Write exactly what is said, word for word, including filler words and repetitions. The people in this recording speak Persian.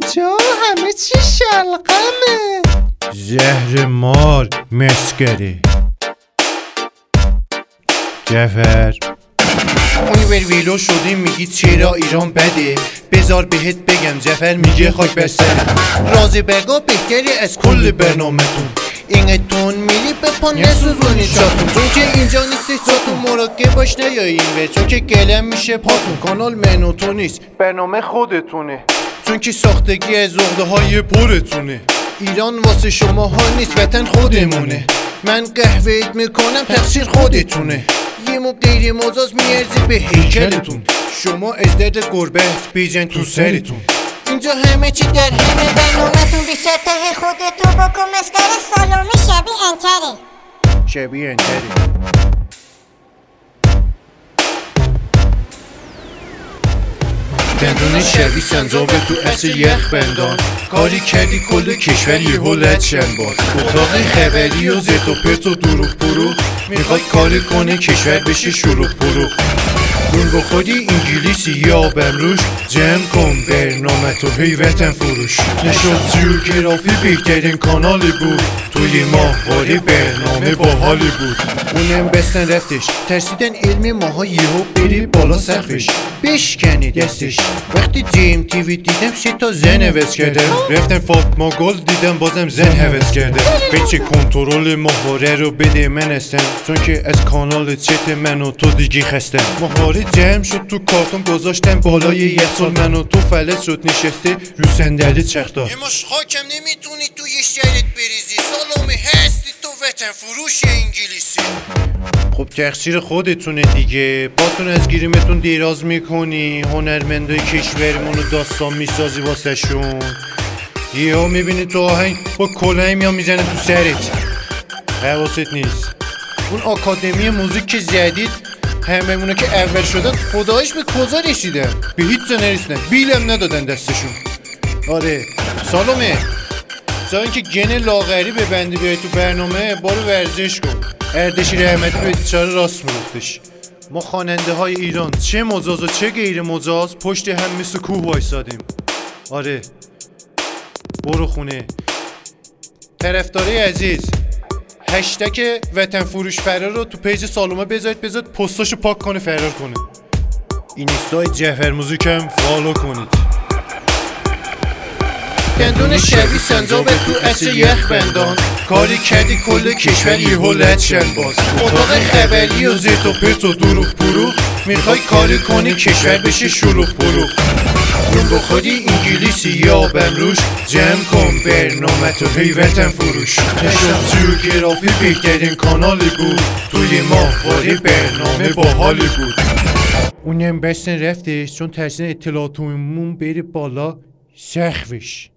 اینجا همه چی شلقمه. زهر مار مسکره. جعفر اونی بر ویلو شدیم میگی چرا ایران بده. بذار بهت بگم جعفر میگه خاک بر سره. رازی بگا بهتری از کل برنامه‌تون. اینتون میری به پا نسوزونی چاتون، چون که اینجا نیستی چاتون. مراقب باش نیایین به، چون که گلم میشه پاتون. کانال منو تو نیست، برنامه خودتونه، چون که ساختگی از عقده های پرتونه. ایران واسه شما ها نیست، وطن خودمونه. من قهوه‌ایت میکنم تقصیر خودتونه. یه مو غیر مجاز میارزی به هیکلتون. شما از درد گربت بیجن تو سرتون. اینجا همه چی در همه برنامه‌تون. بیشتر ته خودتو بکن مسخره. سالومی شبیه انتره. شبیه انتره. دندون شبی سنجابه تو اصل یخ بندان. کاری کردی کل کشور یهو لد شن باز. اتاق خبری و زرت و پرت و دروغ بروغ. میخواد کاری کنه کشور بشه شلوغ بروغ. اون بخوری انگلیسی یا بمروش. جمع کن برنامه تو هی وطن فروش. نشد جیوگرافی بهترین کانالی بود. توی ماهواره برنامه باحالی بود. اونم بستن رفتش، ترسیدن علم ماها یهو بری بالا سقفش. بشکنی دستش. وقتی جیم تیوی دیدم سه تا زن هوس کردم. رفتم فاطما گل دیدم بازم زن هوس کردم. بچه کنترل ماهواره رو بده من هستم، چون که از کانال چت من و تو دیگه خستم. ماهواره جمع شد تو کارتون گذاشتم بالای یخچال. من و تو فلج شد نشسته رو صندلی چختار. یه ماش خاکم نمیتونی تو یه شهرت بریزی. سالومی هستی تو وطن فروش انگلیسی. خب تقصیر خودتونه دیگه. باتون از گیریمتون دیراز میکنی. هنرمندای کشورمونو داستان میسازی واسه شون. یه ها میبینی تو آهنگ با کلاه میام میزنه تو سرت. حواست نیست. اون آکادمی موزیک که زدید همه اونا که اول شدن خدایش به کجا رسیدن؟ به هیچ جا نرسیدن. بیلم ندادن دستشون. آره سالومه، تا اینکه گن لاغری ببندی بیای تو برنامه بارو ورزش کن. اردشیر احمدی به بیچاره راست میگفتش. ما خواننده های ایران چه مجاز و چه غیر مجاز پشت هم مثل کوه وایسادیم. آره برو خونه. طرفدارای عزیز، هشتگ وطن فروش فرار رو تو پیج سالومه بذارید، بذارید پستاشو پاک کنه فرار کنه. اینستای جعفر موزیکم فالو کنید. دندون شبی سنجابه تو اصل یخ بندان. کاری کردی کل کشور یهو لد شن باز. اتاق خبری و زرت و پرت و دروغ بروغ. میخوای کاری کنی کشور بشه شلوغ بروغ. اون بخوری انگلیسی یا بمروش. جمع کن برنامه تو هی وطن فروش. نشد جیوگرافی بهترین کانالی بود. توی ماهواره برنامه باحالی بود. اونم بستن رفتش، چون ترسیدن اطلاعاتمون بره بالا سقفش.